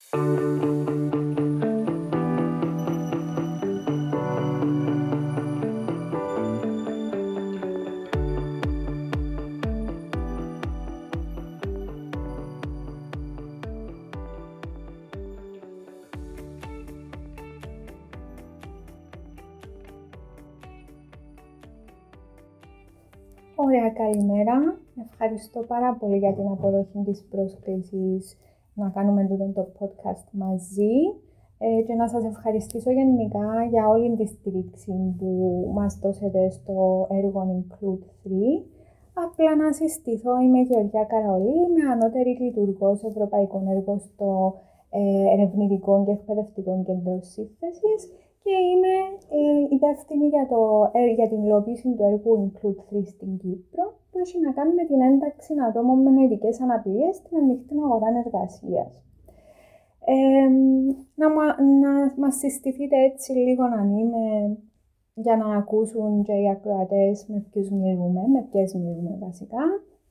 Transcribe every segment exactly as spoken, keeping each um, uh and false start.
Ωραία, καλημέρα. Ευχαριστώ πάρα πολύ για την αποδοχή της πρόσκλησης να κάνουμε τούτο το podcast μαζί ε, και να σας ευχαριστήσω γενικά για όλη τη στήριξη που μας δώσετε στο έργο Include τρία. Απλά να συστηθώ, είμαι η Γεωργία Καραολή, είμαι ανώτερη λειτουργός Ευρωπαϊκών Έργων στο ε, Ερευνητικό και Εκπαιδευτικό Κέντρο Σύνθεσης και είμαι ε, υπεύθυνη για, το, ε, για την υλοποίηση του έργου Include τρία στην Κύπρο, που έχει να κάνει με την ένταξη ατόμων με νοητικές αναπηρίες στην ανοιχτή αγορά εργασίας. Ε, να, να μας συστηθείτε έτσι λίγο αν είναι, για να ακούσουν και οι ακροατές με ποιους μιλούμε, με ποιες μιλούμε βασικά.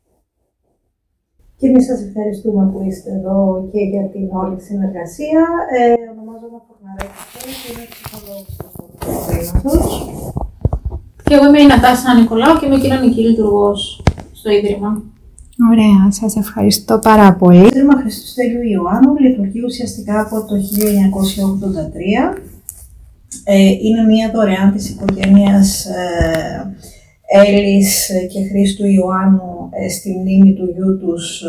Και εμείς σας ευχαριστούμε που είστε εδώ και για την όλη συνεργασία. Ε, ονομάζομαι Φορναρέκη και είμαι ψυχολόγος του Ιδρύματος. Και εγώ είμαι η Νατάσα Νικολάου και είμαι κοινωνική λειτουργός στο Ίδρυμα. Ωραία, σας ευχαριστώ πάρα πολύ. Το Ίδρυμα Χριστοστέλιου Ιωάννου λειτουργεί ουσιαστικά από το χίλια εννιακόσια ογδόντα τρία. Ε, είναι μια δωρεάν της οικογένειας ε, Έλλης και Χρήστου Ιωάννου ε, στη μνήμη του γιού τους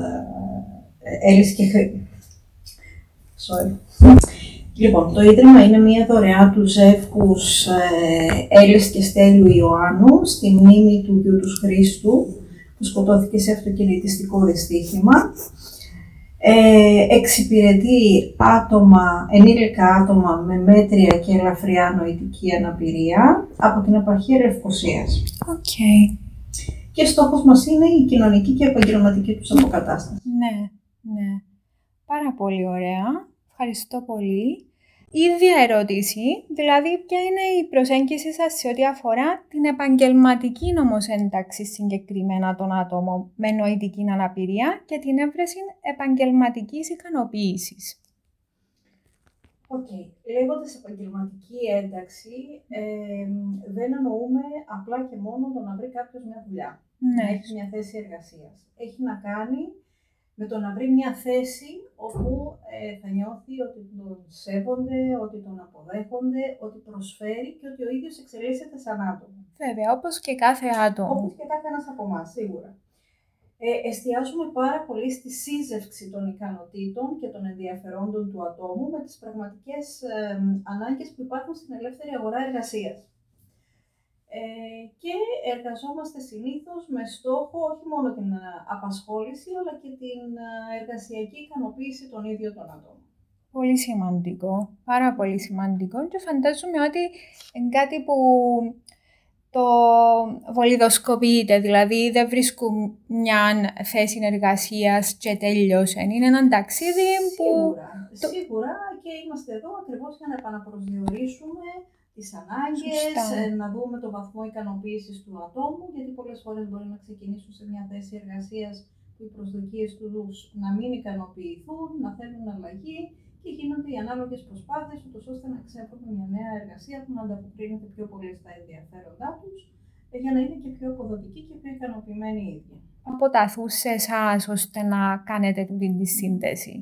ε, Έλλης και Χρή... Sorry. Λοιπόν, το Ίδρυμα είναι μια δωρεά του ζεύγους ε, Έλλης και Στέλιου Ιωάννου στη μνήμη του γιού τους Χρήστου, που σκοτώθηκε σε αυτοκινητιστικό δυστύχημα. Ε, εξυπηρετεί άτομα, ενήλικα άτομα με μέτρια και ελαφριά νοητική αναπηρία από την επαρχία Λευκωσίας. Okay. Και στόχος μας είναι η κοινωνική και επαγγελματική τους αποκατάσταση. Ναι, ναι. Πάρα πολύ ωραία. Ευχαριστώ πολύ. Η ίδια ερώτηση, δηλαδή ποια είναι η προσέγγιση σας σε ό,τι αφορά την επαγγελματική όμως ένταξη συγκεκριμένα των ατόμων με νοητική αναπηρία και την έβρεση επαγγελματικής ικανοποίησης. Οκ. Okay. Λέγοντας επαγγελματική ένταξη, ε, δεν εννοούμε απλά και μόνο το να βρει κάποιος μια δουλειά, ναι. να έχει μια θέση εργασίας. Έχει να κάνει με το να βρει μια θέση όπου ε, θα νιώθει ότι τον σέβονται, ότι τον αποδέχονται, ότι προσφέρει και ότι ο ίδιος εξελίσσεται σαν άτομο. Βέβαια, όπως και κάθε άτομο. Όπως και κάθε ένας από εμάς, σίγουρα. Ε, εστιάζουμε πάρα πολύ στη σύζευξη των ικανοτήτων και των ενδιαφερόντων του ατόμου με τις πραγματικές ε, ανάγκες που υπάρχουν στην ελεύθερη αγορά εργασίας. Ε, και εργαζόμαστε συνήθως με στόχο όχι μόνο την απασχόληση, αλλά και την εργασιακή ικανοποίηση των ίδιων των ατόμων. Πολύ σημαντικό, πάρα πολύ σημαντικό και φαντάζομαι ότι είναι κάτι που το βολιδοσκοπείται, δηλαδή δεν βρίσκουν μια θέση εργασίας και τελειώσε. Είναι ένα ταξίδι που... Σίγουρα, το... σίγουρα και είμαστε εδώ ακριβώς για να επαναπροσδιορίσουμε τις ανάγκες, να δούμε το βαθμό ικανοποίησης του ατόμου, γιατί πολλές φορές μπορεί να ξεκινήσουν σε μια θέση εργασίας που οι προσδοκίες τους να μην ικανοποιηθούν, να θέλουν αλλαγή και γίνονται οι ανάλογες προσπάθειες, ούτως ώστε να ξέφρουν μια νέα εργασία που να ανταποκρίνεται πιο πολύ στα ενδιαφέροντά τους, για να είναι και πιο αποδοτικοί και πιο ικανοποιημένοι οι ίδιοι. Αποταθούν σε εσάς ώστε να κάνετε την τη σύνδεση?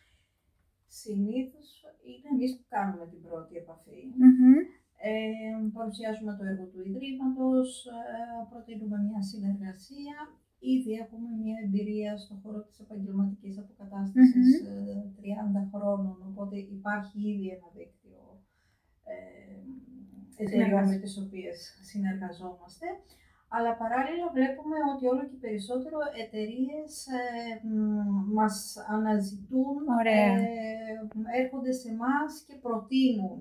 Συνήθως είναι εμείς που κάνουμε την πρώτη επαφή. Mm-hmm. Ε, παρουσιάζουμε το έργο του Ιδρύματος, ε, προτείνουμε μια συνεργασία. Ήδη έχουμε μια εμπειρία στον χώρο της επαγγελματικής αποκατάστασης mm-hmm. ε, τριάντα χρόνων, οπότε υπάρχει ήδη ένα δίκτυο ε, εταιρεών με τις οποίες συνεργαζόμαστε. Αλλά παράλληλα βλέπουμε ότι όλο και περισσότερο εταιρείες ε, μας αναζητούν, ε, έρχονται σε εμάς και προτείνουν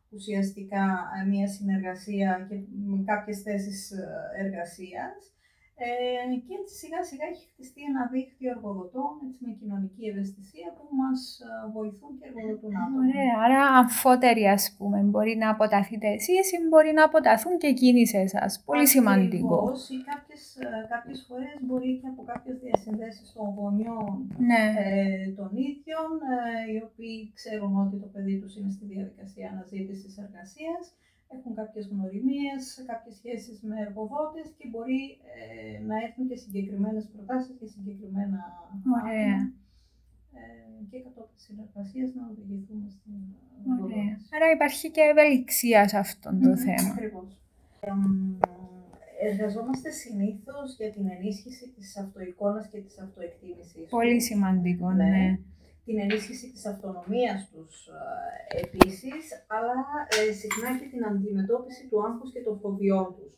ουσιαστικά μια συνεργασία και με κάποιες θέσεις εργασίας. Ε, και έτσι σιγά σιγά έχει χτιστεί ένα δίκτυο εργοδοτών έτσι, με κοινωνική ευαισθησία που μας βοηθούν και εργοδοτούν άτομα. Ωραία, άρα αμφότεροι ας πούμε, μπορεί να αποταθείτε εσείς ή μπορεί να αποταθούν και εκείνοι σε εσάς. Πολύ σημαντικό. Ακριβώς, ή κάποιες, κάποιες φορές μπορεί και από κάποιες διασυνδέσεις των γονιών ναι. ε, των ίδιων, ε, οι οποίοι ξέρουν ότι το παιδί τους είναι στη διαδικασία αναζήτησης εργασίας, έχουν κάποιες γνωριμίες, κάποιες σχέσεις με εργοδότες και μπορεί ε, να έχουν και συγκεκριμένες προτάσεις και συγκεκριμένα Ωραία. Ε, και κατόπιν συνεργασίας να οδηγηθούμε στην Ωραία. Άρα υπάρχει και ευελιξία σε αυτό το mm-hmm. θέμα. Ακριβώς. Ε, εργαζόμαστε συνήθως για την ενίσχυση της αυτοεικόνας και της αυτοεκτίμησης. Πολύ τους. Σημαντικό, ναι. ναι. Την ενίσχυση της αυτονομίας τους ε, επίσης, αλλά ε, συχνά και την αντιμετώπιση του άγχους και των φοβιών τους.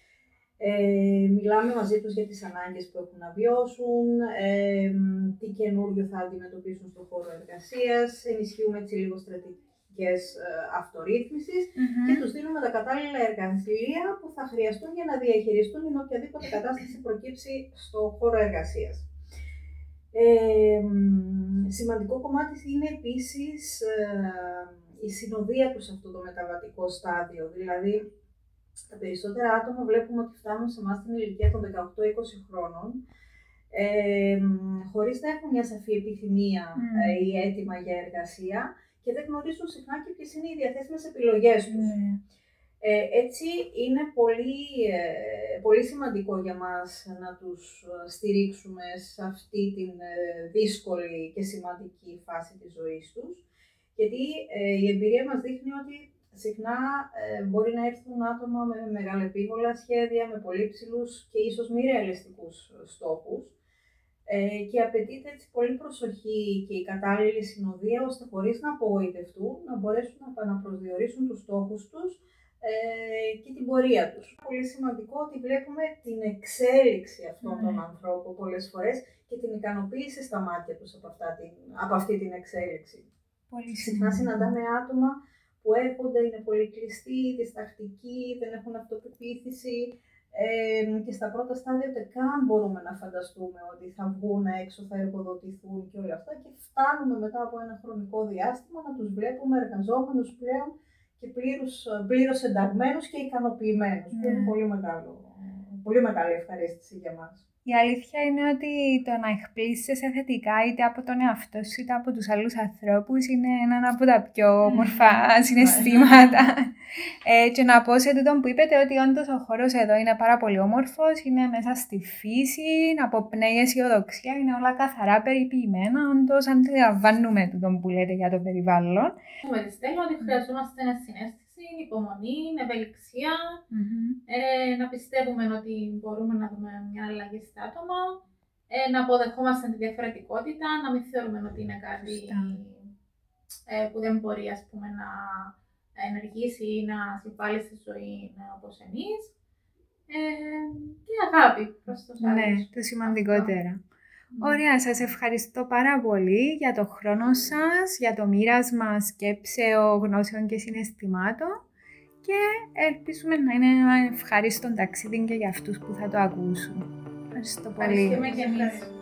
Ε, μιλάμε μαζί τους για τις ανάγκες που έχουν να βιώσουν, ε, τι καινούριο θα αντιμετωπίσουν στον χώρο εργασίας, ενισχύουμε έτσι λίγο στρατηγικές ε, αυτορύθμισης mm-hmm. και τους δίνουμε τα κατάλληλα εργαλεία που θα χρειαστούν για να διαχειριστούν την οποιαδήποτε κατάσταση προκύψει στον χώρο εργασίας. Ε, σημαντικό κομμάτι είναι επίσης ε, η συνοδεία τους σε αυτό το μεταβατικό στάδιο, δηλαδή τα περισσότερα άτομα βλέπουμε ότι φτάνουν σε εμάς στην ηλικία των δεκαοκτώ με είκοσι χρόνων ε, χωρίς να έχουν μια σαφή επιθυμία mm. ε, ή αίτημα για εργασία και δεν γνωρίζουν συχνά και ποιες είναι οι διαθέσιμες επιλογές τους. Mm. Ε, έτσι είναι πολύ, ε, πολύ σημαντικό για μας να τους στηρίξουμε σε αυτή την ε, δύσκολη και σημαντική φάση της ζωής τους, γιατί ε, η εμπειρία μας δείχνει ότι συχνά ε, μπορεί να έρθουν άτομα με μεγαλεπίβολα σχέδια, με πολύ ψηλούς και ίσως μη ρεαλιστικούς στόχους ε, και απαιτείται έτσι πολύ προσοχή και η κατάλληλη συνοδεία ώστε χωρίς να απογοητευτούν να μπορέσουν να επαναπροσδιορίσουν τους στόχους τους ε, και την πορεία τους. Πολύ σημαντικό ότι βλέπουμε την εξέλιξη αυτών mm. των ανθρώπων πολλές φορές και την ικανοποίηση στα μάτια τους από, αυτά την, από αυτή την εξέλιξη. Πολύ συχνά συναντάμε άτομα που έρχονται, είναι πολύ κλειστοί, διστακτικοί, δεν έχουν αυτοπεποίθηση ε, και στα πρώτα στάδια ούτε καν μπορούμε να φανταστούμε ότι θα βγουν έξω, θα εργοδοτηθούν και όλα αυτά και φτάνουμε μετά από ένα χρονικό διάστημα να τους βλέπουμε εργαζόμενους πλέον και πλήρως, πλήρως ενταγμένους και ικανοποιημένους, mm. που είναι πολύ, μεγάλο, πολύ μεγάλη ευχαρίστηση για μας. Η αλήθεια είναι ότι το να εκπλήσεσαι θετικά είτε από τον εαυτό σου είτε από τους άλλους ανθρώπους είναι ένα από τα πιο όμορφα συναισθήματα. ε, και να πω σε τούτον που είπετε ότι όντως ο χώρος εδώ είναι πάρα πολύ όμορφος, είναι μέσα στη φύση, αποπνέει αισιοδοξία, είναι όλα καθαρά περιποιημένα. Όντως αντιλαμβάνουμε τούτον που λέτε για το περιβάλλον. Με τη Στέλλα ότι χρειαζόμαστε ένα συνέστηση, υπομονή, ευελιξία, mm-hmm. ε, να πιστεύουμε ότι μπορούμε να δούμε μια αλλαγή στα άτομα, ε, να αποδεχόμαστε τη διαφορετικότητα, να μην θεωρούμε ότι είναι κάτι ε, που δεν μπορεί ας πούμε, να ενεργήσει ή να συμβάλλει στη ζωή όπως εμείς. Ε, και αγάπη προς τους άλλους. Ναι, το σημαντικότερα. Mm. Ωραία, σας ευχαριστώ πάρα πολύ για το χρόνο σας, για το μοίρασμα σκέψεων, γνώσεων και συναισθημάτων και ελπίζουμε να είναι ένα ευχάριστο ταξίδι και για αυτούς που θα το ακούσουν. Ευχαριστώ πολύ. Ευχαριστούμε και εμείς.